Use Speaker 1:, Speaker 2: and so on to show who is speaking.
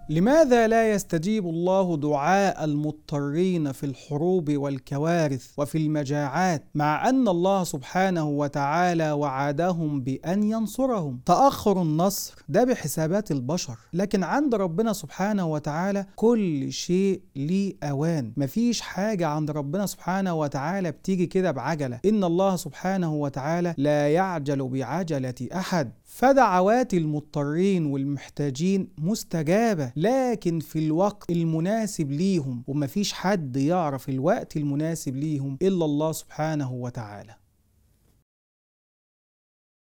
Speaker 1: لماذا لا يستجيب الله دعاء المضطرين في الحروب والكوارث وفي المجاعات، مع أن الله سبحانه وتعالى وعدهم بأن ينصرهم؟ تأخر النصر ده بحسابات البشر، لكن عند ربنا سبحانه وتعالى كل شيء ليه أوان. مفيش حاجة عند ربنا سبحانه وتعالى بتيجي كده بعجلة. إن الله سبحانه وتعالى لا يعجل بعجلة أحد. فدعوات المضطرين والمحتاجين مستجابة، لكن في الوقت المناسب ليهم، ومفيش حد يعرف الوقت المناسب ليهم إلا الله سبحانه وتعالى.